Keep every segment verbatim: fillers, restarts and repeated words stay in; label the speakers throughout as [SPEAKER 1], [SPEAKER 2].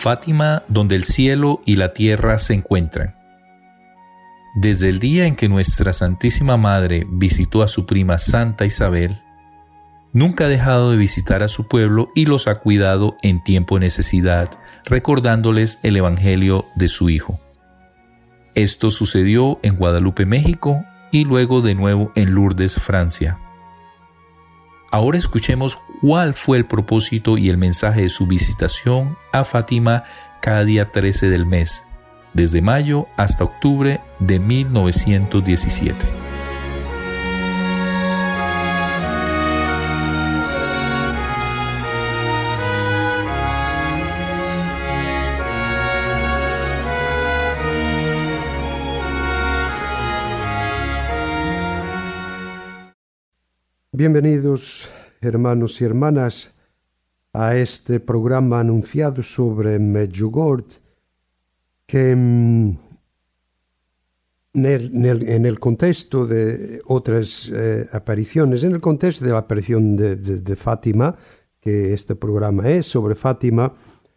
[SPEAKER 1] Fátima, donde el cielo y la tierra se encuentran. Desde el día en que nuestra Santísima Madre visitó a su prima Santa Isabel, nunca ha dejado de visitar a su pueblo y los ha cuidado en tiempo de necesidad, recordándoles el Evangelio de su Hijo. Esto sucedió en Guadalupe, México, y luego de nuevo en Lourdes, Francia. Ahora escuchemos cuál fue el propósito y el mensaje de su visitación a Fátima cada día trece del mes, desde mayo hasta octubre de mil novecientos diecisiete.
[SPEAKER 2] Bienvenidos, hermanos y hermanas, a este programa anunciado sobre Medjugorje, que en el, en el, en el contexto de otras eh, apariciones, en el contexto de la aparición de, de, de Fátima, que este programa es sobre Fátima,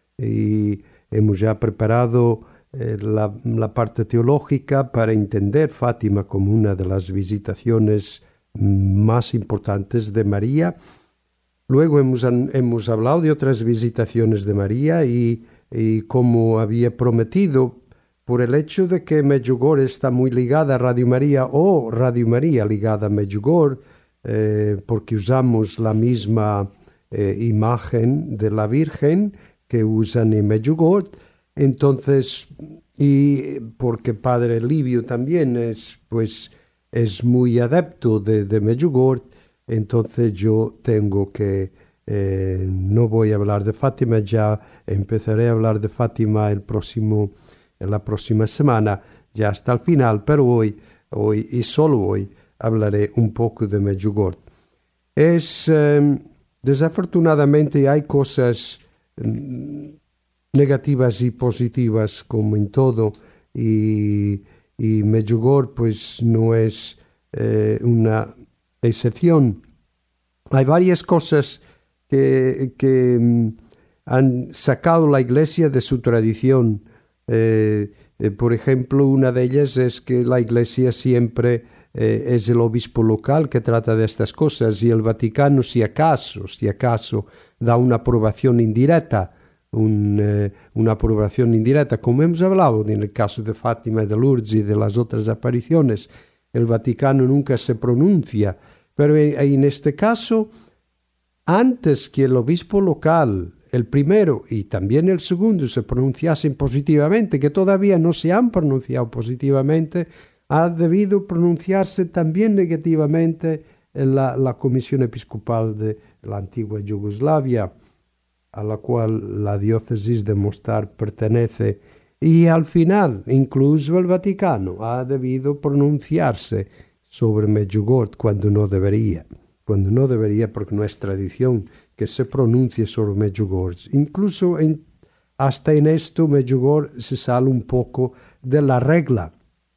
[SPEAKER 2] y hemos ya preparado eh, la, la parte teológica para entender Fátima como una de las visitaciones más importantes de María. Luego hemos, hemos hablado de otras visitaciones de María y, y como había prometido, por el hecho de que Medjugorje está muy ligada a Radio María o Radio María ligada a Medjugorje, eh, porque usamos la misma eh, imagen de la Virgen que usan en Medjugorje, entonces, y porque Padre Livio también es, pues, es muy adepto de, de Medjugorje, entonces yo tengo que, eh, no voy a hablar de Fátima, ya empezaré a hablar de Fátima el próximo, en la próxima semana, ya hasta el final, pero hoy, hoy y solo hoy hablaré un poco de Medjugorje. Es, eh, desafortunadamente hay cosas eh, negativas y positivas como en todo, y Y Medjugorje pues no es eh, una excepción. Hay varias cosas que, que um, han sacado la Iglesia de su tradición. Eh, eh, por ejemplo, una de ellas es que la Iglesia siempre eh, es el obispo local que trata de estas cosas, y el Vaticano, si acaso, si acaso, da una aprobación indirecta. Un, eh, una aprobación indirecta, como hemos hablado en el caso de Fátima, de Lourdes y de las otras apariciones. El Vaticano nunca se pronuncia, pero en, en este caso, antes que el obispo local, el primero y también el segundo, se pronunciasen positivamente, que todavía no se han pronunciado positivamente, ha debido pronunciarse también negativamente la, la Comisión Episcopal de la antigua Yugoslavia, a la cual la diócesis de Mostar pertenece, y al final incluso el Vaticano ha debido pronunciarse sobre Medjugorje cuando no debería, cuando no debería porque no es tradición que se pronuncie sobre Medjugorje. Incluso en, hasta en esto Medjugorje se sale un poco de la regla.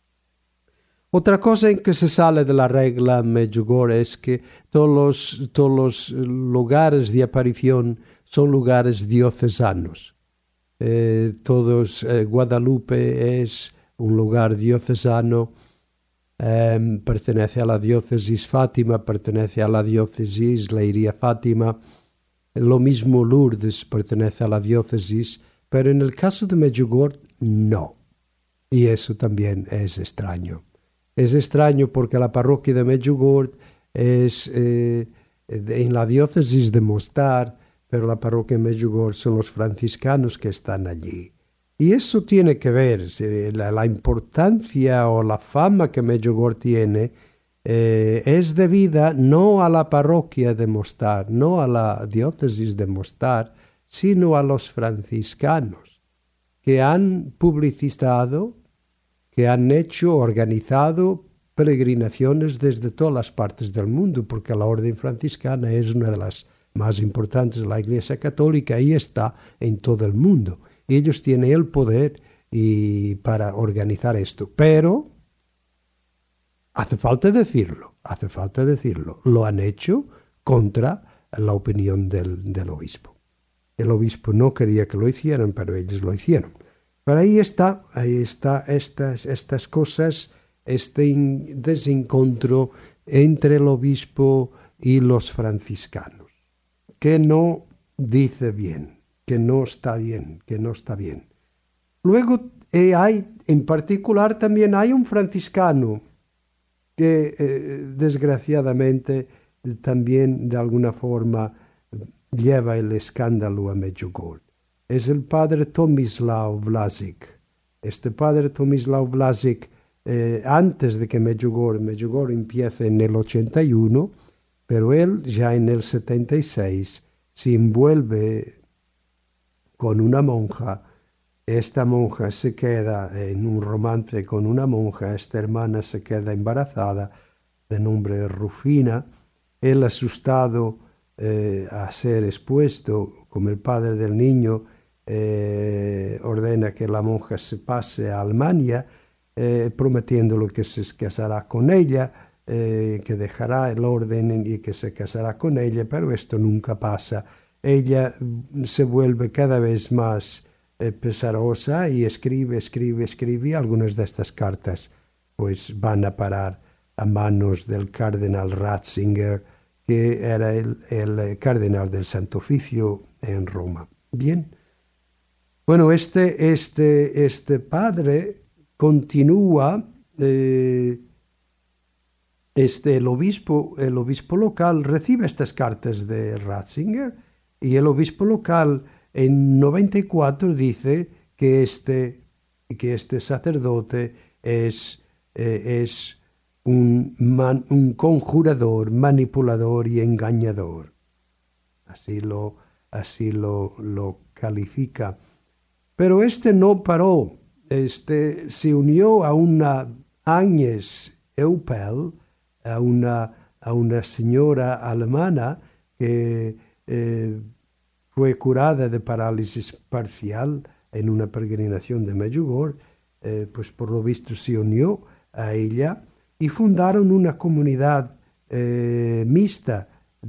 [SPEAKER 2] Otra cosa en que se sale de la regla Medjugorje es que todos los, todos los lugares de aparición son lugares diocesanos. Eh, todos, eh, Guadalupe es un lugar diocesano, eh, pertenece a la diócesis. Fátima pertenece a la diócesis Leiria Fátima. Lo mismo Lourdes pertenece a la diócesis, pero en el caso de Medjugorje no. Y eso también es extraño. Es extraño porque la parroquia de Medjugorje es eh, en la diócesis de Mostar, pero la parroquia de Medjugorje son los franciscanos que están allí. Y eso tiene que ver, la, la importancia o la fama que Medjugorje tiene eh, es debida no a la parroquia de Mostar, no a la diócesis de Mostar, sino a los franciscanos, que han publicitado, que han hecho, organizado peregrinaciones desde todas las partes del mundo, porque la orden franciscana es una de las más importantes de la Iglesia Católica y está en todo el mundo. Y ellos tienen el poder y para organizar esto. Pero hace falta decirlo, hace falta decirlo. Lo han hecho contra la opinión del, del obispo. El obispo no quería que lo hicieran, pero ellos lo hicieron. Pero ahí está, ahí está estas, estas cosas, este in, desencuentro entre el obispo y los franciscanos, que no dice bien, que no está bien, que no está bien. Luego eh, hay, en particular también hay un franciscano que eh, desgraciadamente también de alguna forma lleva el escándalo a Medjugorje. Es el padre Tomislav Vlasic. Este padre Tomislav Vlasic, eh, antes de que Medjugorje, Medjugorje empiece en el ochenta y uno, pero él ya en el setenta y seis se envuelve con una monja. Esta monja se queda en un romance con una monja, esta hermana se queda embarazada, de nombre Rufina. Él, asustado eh, a ser expuesto como el padre del niño, eh, ordena que la monja se pase a Alemania, eh, prometiéndole que se casará con ella, eh, que dejará el orden y que se casará con ella, pero esto nunca pasa. Ella se vuelve cada vez más eh, pesarosa y escribe, escribe, escribe, y algunas de estas cartas pues van a parar a manos del cardenal Ratzinger, que era el, el cardenal del Santo Oficio en Roma. Bien. Bueno, este, este, este padre continúa, eh, este, el, obispo, el obispo local recibe estas cartas de Ratzinger, y el obispo local en noventa y cuatro dice que este, que este sacerdote es, eh, es un, man, un conjurador, manipulador y engañador. Así lo, así lo, lo califica. Pero este no paró, este se unió a una Agnes Eupel, a una, a una señora alemana que eh, fue curada de parálisis parcial en una peregrinación de Medjugorje, eh, pues por lo visto se unió a ella y fundaron una comunidad eh, mixta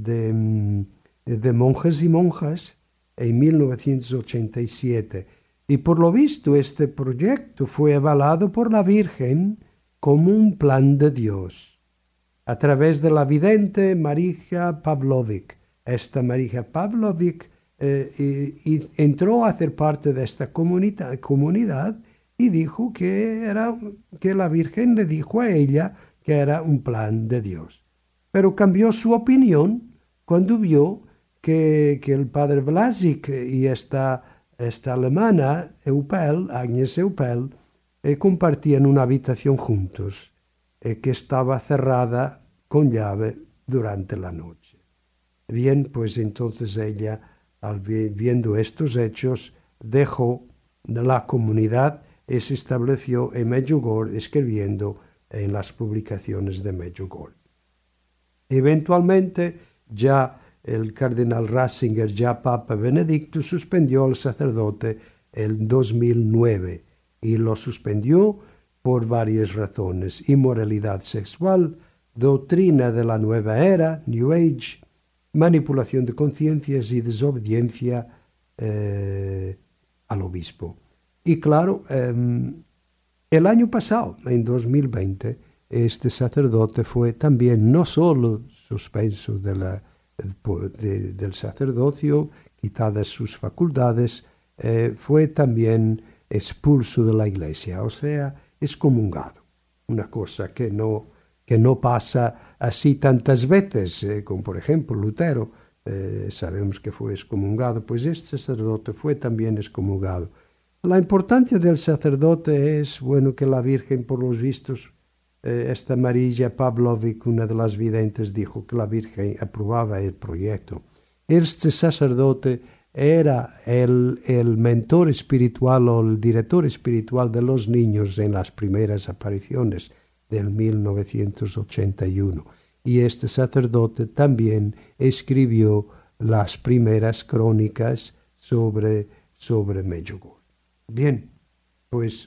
[SPEAKER 2] de, de monjes y monjas en mil novecientos ochenta y siete. Y por lo visto este proyecto fue avalado por la Virgen como un plan de Dios, a través de la vidente Marija Pavlovic. Esta Marija Pavlovic eh, y, y entró a hacer parte de esta comunidad, comunidad y dijo que, era, que la Virgen le dijo a ella que era un plan de Dios. Pero cambió su opinión cuando vio que, que el padre Vlasic y esta... Esta alemana, Eupel, Agnes Eupel, eh, compartían una habitación juntos, eh, que estaba cerrada con llave durante la noche. Bien, pues entonces ella, al vi- viendo estos hechos, dejó la comunidad y se estableció en Medjugorje, escribiendo en las publicaciones de Medjugorje. Eventualmente, ya el cardenal Ratzinger, ya Papa Benedicto, suspendió al sacerdote en dos mil nueve y lo suspendió por varias razones: inmoralidad sexual, doctrina de la nueva era, New Age, manipulación de conciencias y desobediencia eh, al obispo. Y claro, eh, el año pasado, en dos mil veinte, este sacerdote fue también no solo suspenso de la De, del sacerdocio, quitadas sus facultades, eh, fue también expulso de la iglesia, o sea, excomungado. Una cosa que no, que no pasa así tantas veces, eh, como por ejemplo Lutero, eh, sabemos que fue excomungado, pues este sacerdote fue también excomungado. La importancia del sacerdote es, bueno, que la Virgen, por los vistos, esta Marija Pavlovic, una de las videntes, dijo que la Virgen aprobaba el proyecto. Este sacerdote era el, el mentor espiritual o el director espiritual de los niños en las primeras apariciones del mil novecientos ochenta y uno. Y este sacerdote también escribió las primeras crónicas sobre, sobre Medjugorje. Bien, pues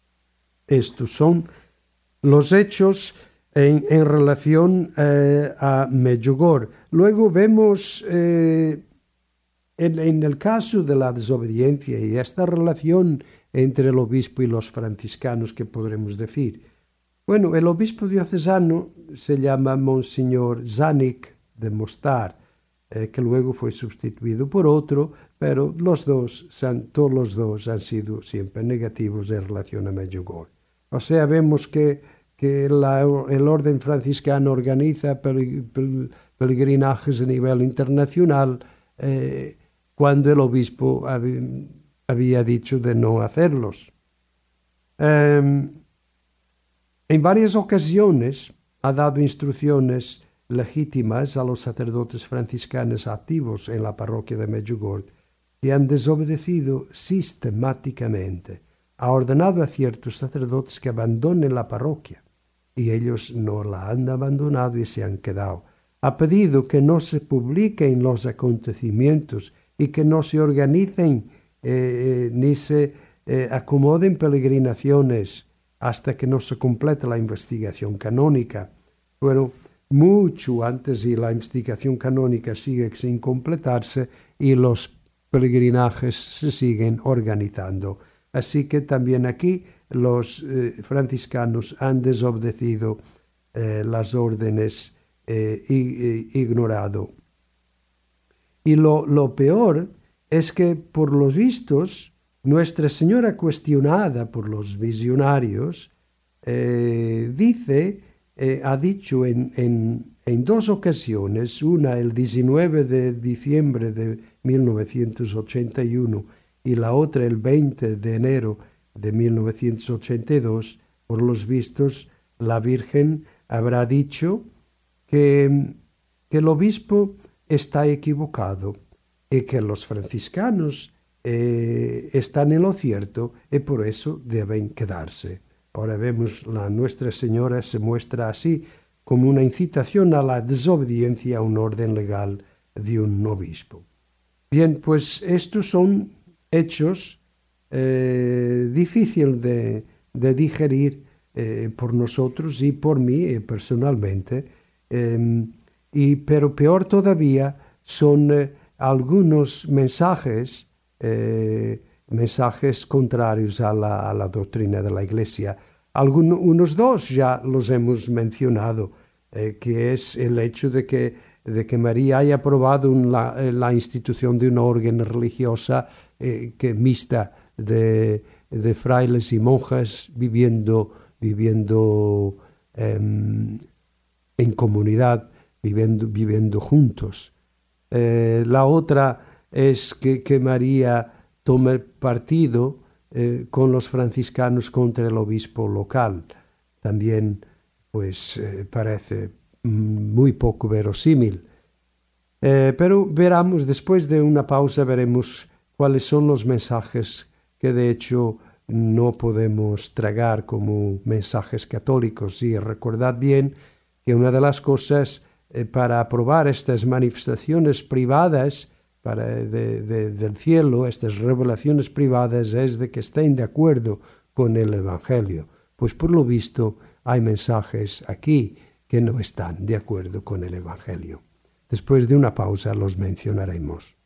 [SPEAKER 2] estos son los hechos en, en relación eh, a Medjugorje. Luego vemos eh, en, en el caso de la desobediencia y esta relación entre el obispo y los franciscanos, ¿qué podremos decir? Bueno, el obispo diocesano se llama Monseñor Zanik de Mostar, eh, que luego fue sustituido por otro, pero los dos, todos los dos han sido siempre negativos en relación a Medjugorje. O sea, vemos que, que la, el orden franciscano organiza peregrinajes a nivel internacional eh, cuando el obispo había, había dicho de no hacerlos. Eh, en varias ocasiones ha dado instrucciones legítimas a los sacerdotes franciscanos activos en la parroquia de Medjugorje que han desobedecido sistemáticamente. Ha ordenado a ciertos sacerdotes que abandonen la parroquia y ellos no la han abandonado y se han quedado. Ha pedido que no se publiquen los acontecimientos y que no se organicen eh, ni se eh, acomoden peregrinaciones hasta que no se complete la investigación canónica. Bueno, mucho antes y la investigación canónica sigue sin completarse y los peregrinajes se siguen organizando. Así que también aquí los eh, franciscanos han desobedecido eh, las órdenes eh, y, y ignorado. Y lo, lo peor es que por los vistos Nuestra Señora, cuestionada por los visionarios, eh, dice, eh, ha dicho en, en, en dos ocasiones, una el diecinueve de diciembre de mil novecientos ochenta y uno y la otra el veinte de enero de mil novecientos ochenta y dos, por los vistos, la Virgen habrá dicho que, que el obispo está equivocado y que los franciscanos eh, están en lo cierto y por eso deben quedarse. Ahora vemos, la Nuestra Señora se muestra así como una incitación a la desobediencia a un orden legal de un obispo. Bien, pues estos son hechos eh, difíciles de, de digerir eh, por nosotros y por mí eh, personalmente, eh, y, pero peor todavía son eh, algunos mensajes, eh, mensajes contrarios a la, a la doctrina de la Iglesia. Algunos, unos dos ya los hemos mencionado, eh, que es el hecho de que, de que María haya aprobado un, la, la institución de una orden religiosa eh, que mixta de, de frailes y monjas viviendo, viviendo eh, en comunidad, viviendo, viviendo juntos. Eh, la otra es que, que María tome partido eh, con los franciscanos contra el obispo local. También pues eh, parece muy poco verosímil. Eh, pero veremos, después de una pausa, veremos cuáles son los mensajes que de hecho no podemos tragar como mensajes católicos. Y recordad bien que una de las cosas eh, para aprobar estas manifestaciones privadas para de, de, del cielo, estas revelaciones privadas, es de que estén de acuerdo con el Evangelio. Pues por lo visto hay mensajes aquí que no están de acuerdo con el Evangelio. Después de una pausa los mencionaremos.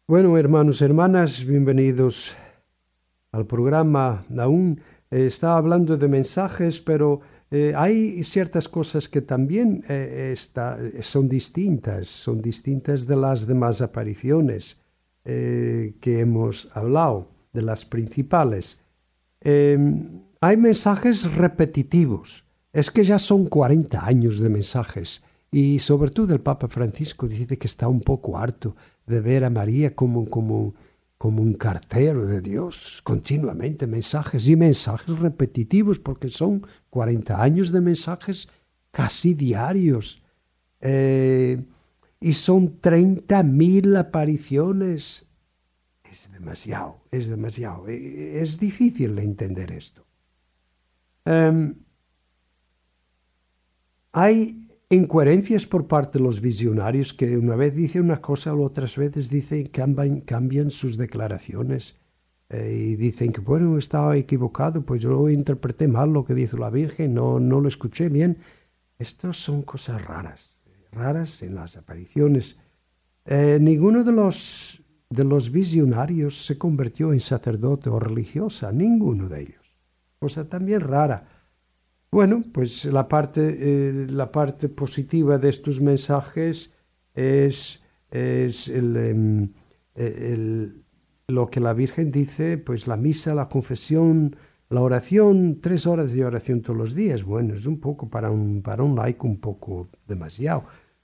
[SPEAKER 2] Bueno, hermanos, hermanas, bienvenidos al programa. Aún eh, estaba hablando de mensajes, pero eh, hay ciertas cosas que también eh, está, son distintas, son distintas de las demás apariciones eh, que hemos hablado, de las principales. Eh, hay mensajes repetitivos. Es que ya son cuarenta años de mensajes. Y sobre todo el Papa Francisco dice que está un poco harto de ver a María como, como, como un cartero de Dios, continuamente mensajes y mensajes repetitivos, porque son cuarenta años de mensajes casi diarios. Eh, y son treinta mil apariciones. Es demasiado, es demasiado. Es difícil de entender esto. Um, hay incoherencias por parte de los visionarios que una vez dicen una cosa, otras veces dicen, cambian, cambian sus declaraciones eh, y dicen que, bueno, estaba equivocado, pues yo interpreté mal lo que dice la Virgen, no, no lo escuché bien. Estas son cosas raras, raras en las apariciones. Eh, ninguno de los, de los visionarios se convirtió en sacerdote o religiosa, ninguno de ellos. Cosa también rara. Bueno, pues la parte, eh, la parte positiva de estos mensajes es, es el, el, el, lo que la Virgen dice, pues la misa, la confesión, la oración, tres horas de oración todos los días. Bueno, es un poco para un, para un laico un poco demasiado.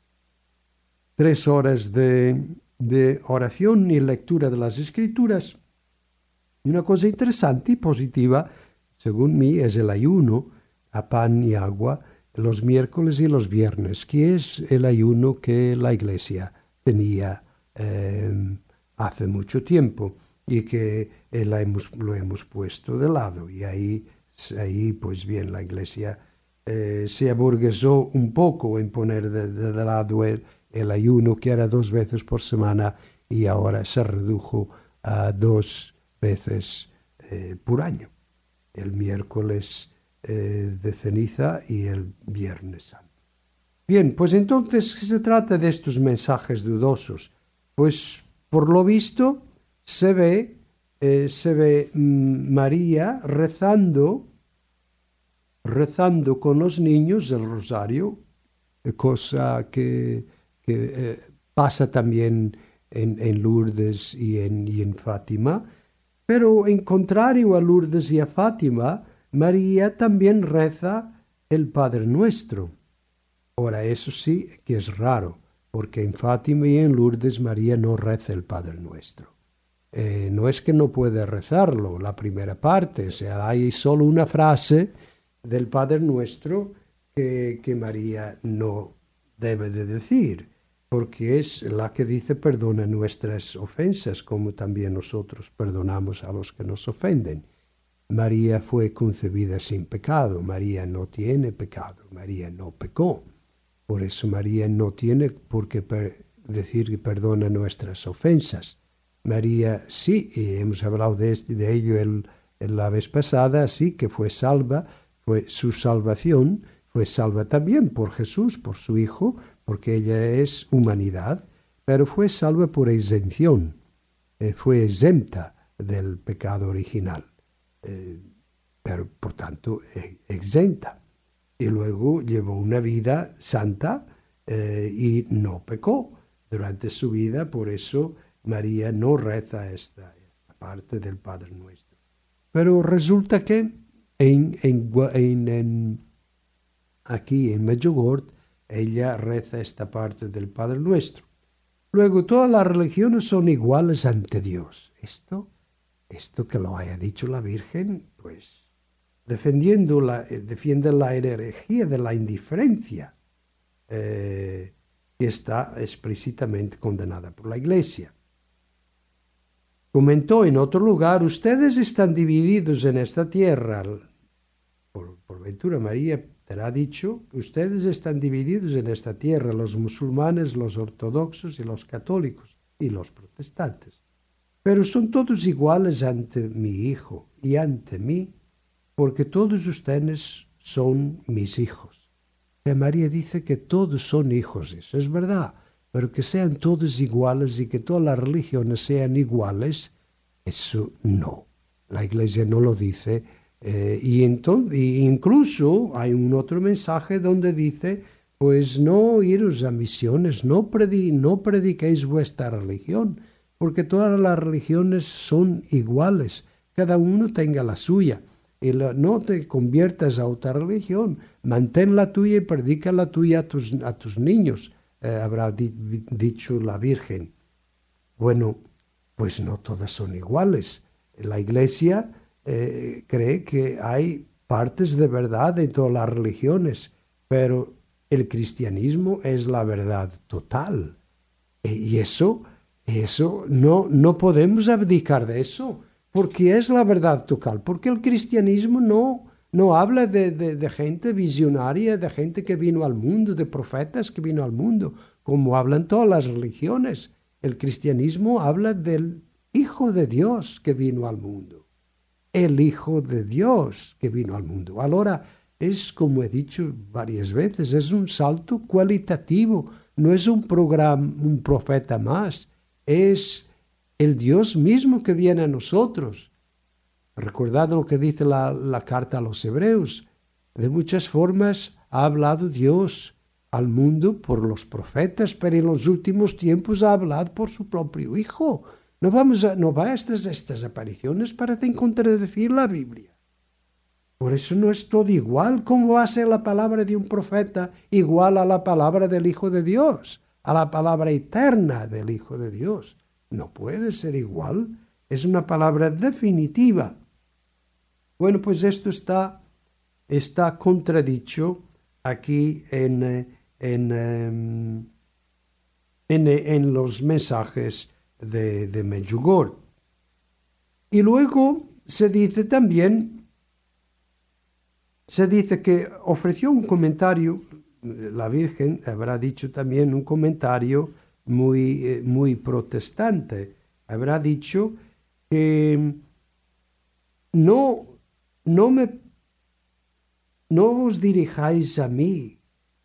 [SPEAKER 2] Tres horas de, de oración y lectura de las Escrituras. Y una cosa interesante y positiva, según mí, es el ayuno a pan y agua los miércoles y los viernes, que es el ayuno que la Iglesia tenía eh, hace mucho tiempo y que eh, la hemos, lo hemos puesto de lado. Y ahí, ahí pues bien, la Iglesia eh, se aburguesó un poco en poner de, de, de lado el, el ayuno, que era dos veces por semana, y ahora se redujo a dos veces eh, por año. El miércoles Eh, de ceniza y el Viernes Santo. Bien, pues entonces, ¿qué se trata de estos mensajes dudosos? Pues por lo visto se ve, eh, se ve mmm, María rezando, rezando con los niños el rosario, eh, cosa que, que eh, pasa también en, en Lourdes y en, y en Fátima, pero en contrario a Lourdes y a Fátima, María también reza el Padre Nuestro. Ahora, eso sí que es raro, porque en Fátima y en Lourdes María no reza el Padre Nuestro. Eh, no es que no puede rezarlo, la primera parte, o sea, hay solo una frase del Padre Nuestro que, que María no debe de decir, porque es la que dice perdona nuestras ofensas, como también nosotros perdonamos a los que nos ofenden. María fue concebida sin pecado, María no tiene pecado, María no pecó. Por eso María no tiene por qué per- decir que perdona nuestras ofensas. María sí, y hemos hablado de, de ello el, el, la vez pasada, sí que fue salva, fue su salvación, fue salva también por Jesús, por su Hijo, porque ella es humanidad, pero fue salva por exención, eh, fue exenta del pecado original. Eh, pero por tanto eh, exenta, y luego llevó una vida santa eh, y no pecó durante su vida. Por eso María no reza esta, esta parte del Padre Nuestro, pero resulta que en, en, en, en, aquí en Medjugorje ella reza esta parte del Padre Nuestro. Luego, todas las religiones son iguales ante Dios. Esto Esto que lo haya dicho la Virgen, pues defendiendo la, eh, defiende la herejía de la indiferencia, eh, que está explícitamente condenada por la Iglesia. Comentó en otro lugar, ustedes están divididos en esta tierra. Por, por ventura María te ha dicho, ustedes están divididos en esta tierra, los musulmanes, los ortodoxos y los católicos y los protestantes. Pero son todos iguales ante mi Hijo y ante mí, porque todos ustedes son mis hijos. Que María dice que todos son hijos, eso es verdad, pero que sean todos iguales y que todas las religiones sean iguales, eso no. La Iglesia no lo dice. Eh, y entonces, incluso hay un otro mensaje donde dice, pues no iros a misiones, no, predi, no prediquéis vuestra religión, porque todas las religiones son iguales, cada uno tenga la suya. Y la, no te conviertas a otra religión, mantén la tuya y predica la tuya a tus, a tus niños, eh, habrá di, dicho la Virgen. Bueno, pues no todas son iguales. La Iglesia eh, cree que hay partes de verdad en todas las religiones, pero el cristianismo es la verdad total. Y eso, eso no, no podemos abdicar de eso, porque es la verdad total, porque el cristianismo no, no habla de, de, de gente visionaria, de gente que vino al mundo, de profetas que vino al mundo, como hablan todas las religiones. El cristianismo habla del Hijo de Dios que vino al mundo. El Hijo de Dios que vino al mundo. Ahora, es como he dicho varias veces, es un salto cualitativo, no es un programa, un profeta más, es el Dios mismo que viene a nosotros. Recordad lo que dice la, la carta a los Hebreos. De muchas formas ha hablado Dios al mundo por los profetas, pero en los últimos tiempos ha hablado por su propio Hijo. No vamos a, no va a estas, estas apariciones parecen contradecir la Biblia. Por eso no es todo igual. ¿Cómo va a ser la palabra de un profeta igual a la palabra del Hijo de Dios? A la palabra eterna del Hijo de Dios. No puede ser igual. Es una palabra definitiva. Bueno, pues esto está, está contradicho aquí en, en, en, en, en los mensajes de, de Medjugorje. Y luego se dice también, se dice que ofreció un comentario, la Virgen habrá dicho también un comentario muy, muy protestante, habrá dicho que no, no, me, no os dirijáis a mí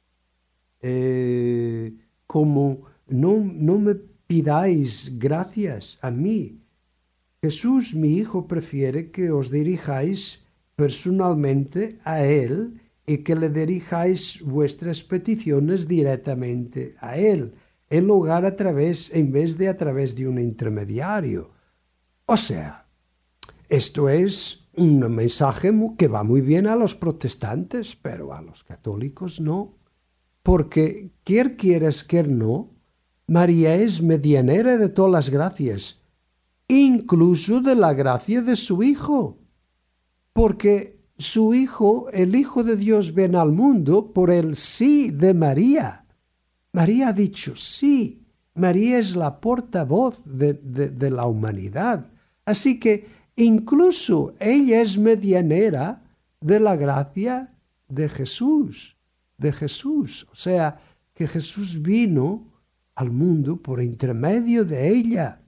[SPEAKER 2] eh, como no, no me pidáis gracias a mí. Jesús, mi Hijo, prefiere que os dirijáis personalmente a Él y que le dirijáis vuestras peticiones directamente a Él, en lugar a través, en vez de a través de un intermediario. O sea, esto es un mensaje que va muy bien a los protestantes, pero a los católicos no. Porque, quer quieras, quer no, María es medianera de todas las gracias, incluso de la gracia de su Hijo. Porque su Hijo, el Hijo de Dios, viene al mundo por el sí de María. María ha dicho sí. María es la portavoz de, de, de la humanidad. Así que incluso ella es medianera de la gracia de Jesús, de Jesús. O sea, que Jesús vino al mundo por intermedio de ella.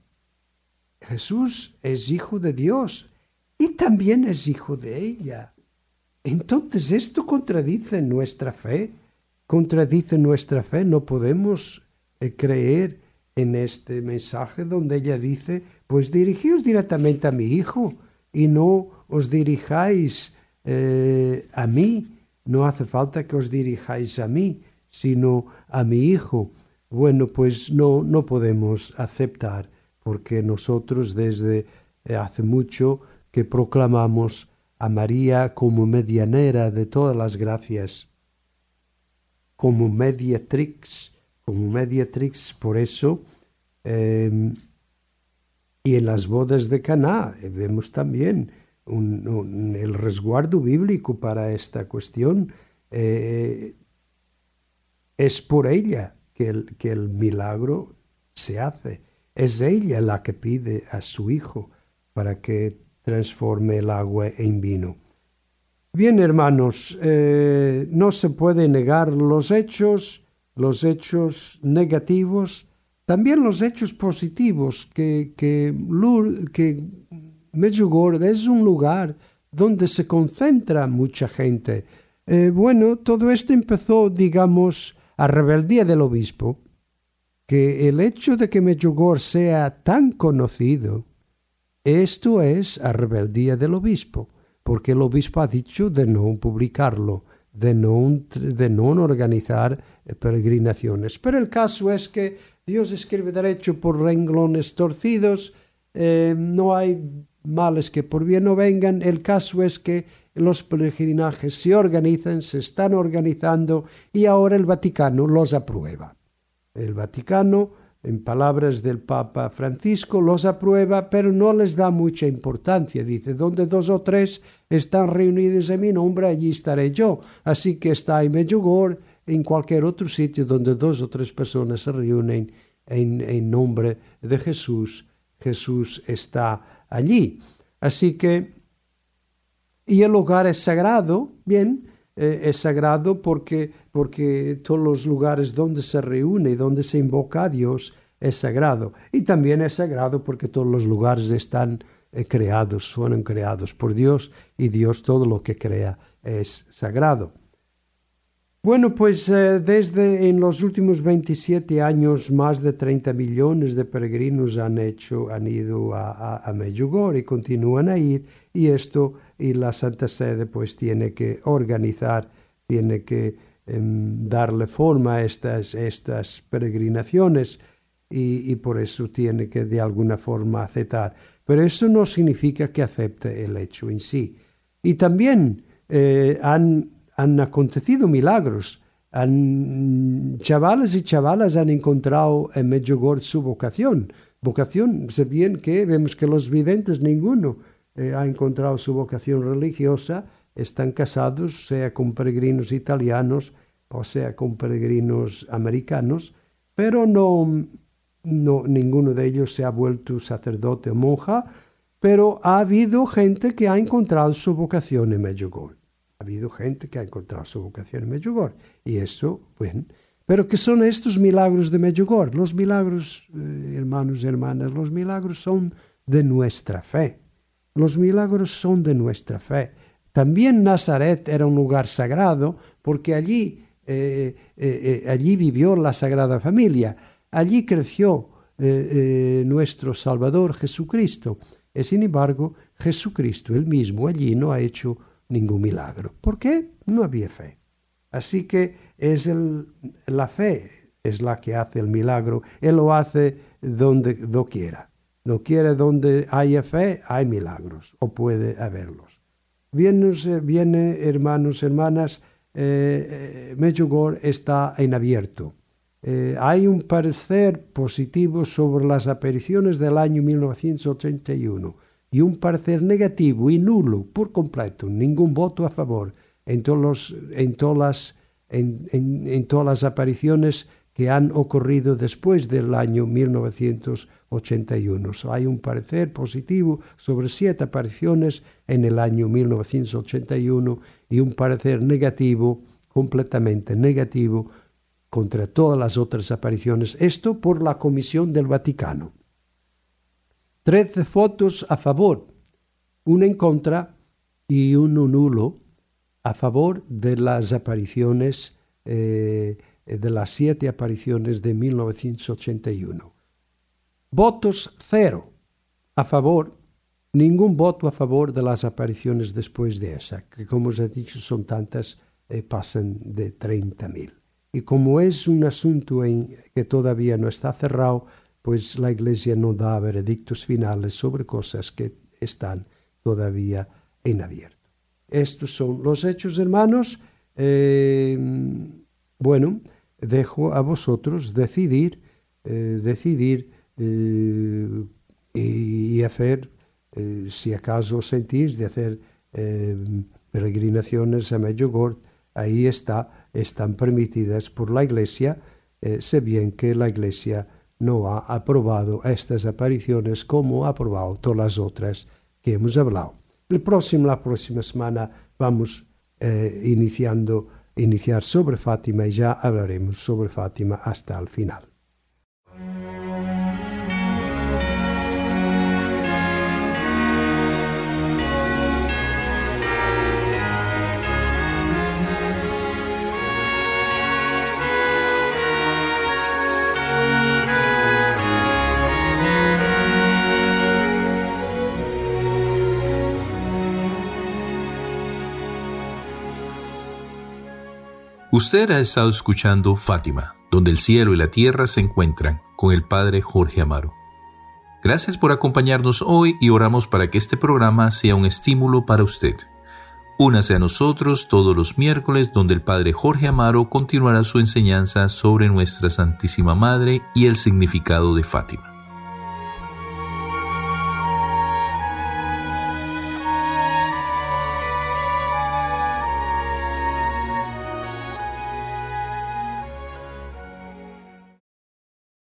[SPEAKER 2] Jesús es Hijo de Dios y también es Hijo de ella. Entonces esto contradice nuestra fe, contradice nuestra fe. No podemos eh, creer en este mensaje donde ella dice, pues dirigíos directamente a mi Hijo y no os dirijáis eh, a mí. No hace falta que os dirijáis a mí, sino a mi Hijo. Bueno, pues no, no podemos aceptar, porque nosotros desde hace mucho que proclamamos a María como medianera de todas las gracias, como mediatrix, como mediatrix, por eso, eh, y en las bodas de Caná eh, vemos también un, un, el resguardo bíblico para esta cuestión. Eh, es por ella que el, que el milagro se hace. Es ella la que pide a su Hijo para que transforme el agua en vino. Bien, hermanos, eh, no se puede negar los hechos, los hechos negativos, también los hechos positivos, que, que, que Medjugorje es un lugar donde se concentra mucha gente. Eh, bueno, todo esto empezó, digamos, a rebeldía del obispo, que el hecho de que Medjugorje sea tan conocido, esto es a rebeldía del obispo, porque el obispo ha dicho de no publicarlo, de no, de no organizar peregrinaciones. Pero el caso es que Dios escribe derecho por renglones torcidos, eh, no hay males que por bien no vengan. El caso es que los peregrinajes se organizan, se están organizando y ahora el Vaticano los aprueba. El Vaticano, en palabras del Papa Francisco, los aprueba, pero no les da mucha importancia. Dice, donde dos o tres están reunidos en mi nombre, allí estaré yo. Así que está en Medjugorje, en cualquier otro sitio donde dos o tres personas se reúnen en, en nombre de Jesús, Jesús está allí. Así que, y el lugar es sagrado, bien, eh, es sagrado porque, porque todos los lugares donde se reúne, donde se invoca a Dios, es sagrado. Y también es sagrado porque todos los lugares están eh, creados, fueron creados por Dios, y Dios todo lo que crea es sagrado. Bueno, pues eh, desde en los últimos veintisiete años más de treinta millones de peregrinos han hecho, han ido a, a, a Medjugorje y continúan a ir, y esto, y la Santa Sede pues tiene que organizar, tiene que eh, darle forma a estas, estas peregrinaciones, y, y por eso tiene que de alguna forma aceptar. Pero eso no significa que acepte el hecho en sí. Y también eh, han... han acontecido milagros. Han, chavales y chavalas han encontrado en Medjugorje su vocación. Vocación, sé bien que vemos que los videntes, ninguno eh, ha encontrado su vocación religiosa. Están casados, sea con peregrinos italianos o sea con peregrinos americanos, pero no, no, ninguno de ellos se ha vuelto sacerdote o monja, pero ha habido gente que ha encontrado su vocación en Medjugorje. Ha habido gente que ha encontrado su vocación en Medjugorje. Y eso, bueno. Pero ¿qué son estos milagros de Medjugorje? Los milagros, eh, hermanos y hermanas, los milagros son de nuestra fe. Los milagros son de nuestra fe. También Nazaret era un lugar sagrado porque allí, eh, eh, eh, allí vivió la Sagrada Familia. Allí creció eh, eh, nuestro Salvador Jesucristo. Y sin embargo, Jesucristo, él mismo, allí no ha hecho ningún milagro. ¿Por qué? No había fe. Así que es el, la fe es la que hace el milagro. Él lo hace donde doquiera. Doquiera donde haya fe, hay milagros, o puede haberlos. Viene, viene hermanos, hermanas, eh, Medjugorje está en abierto. Eh, hay un parecer positivo sobre las apariciones del año mil novecientos ochenta y uno. Y un parecer negativo y nulo por completo, ningún voto a favor en, todos los, en, todas, las, en, en, en todas las apariciones que han ocurrido después del año mil novecientos ochenta y uno. So, hay un parecer positivo sobre siete apariciones en el año mil novecientos ochenta y uno y un parecer negativo, completamente negativo, contra todas las otras apariciones. Esto por la Comisión del Vaticano. Trece votos a favor, uno en contra y uno nulo a favor de las apariciones, eh, de las siete apariciones de mil novecientos ochenta y uno. Votos cero a favor, ningún voto a favor de las apariciones después de esa, que como os he dicho son tantas, eh, pasan de treinta mil. Y como es un asunto en, que todavía no está cerrado, pues la Iglesia no da veredictos finales sobre cosas que están todavía en abierto. Estos son los hechos, hermanos. Eh, bueno, dejo a vosotros decidir, eh, decidir eh, y hacer, eh, si acaso sentís de hacer eh, peregrinaciones a Medjugorje, ahí está, están permitidas por la Iglesia, eh, sé bien que la Iglesia no ha aprobado estas apariciones como ha aprobado todas las otras que hemos hablado. El próximo, la próxima semana vamos eh, iniciando, iniciar sobre Fátima y ya hablaremos sobre Fátima hasta el final.
[SPEAKER 1] Usted ha estado escuchando Fátima, donde el cielo y la tierra se encuentran, con el Padre Jorge Amaro. Gracias por acompañarnos hoy y oramos para que este programa sea un estímulo para usted. Únase a nosotros todos los miércoles, donde el Padre Jorge Amaro continuará su enseñanza sobre nuestra Santísima Madre y el significado de Fátima.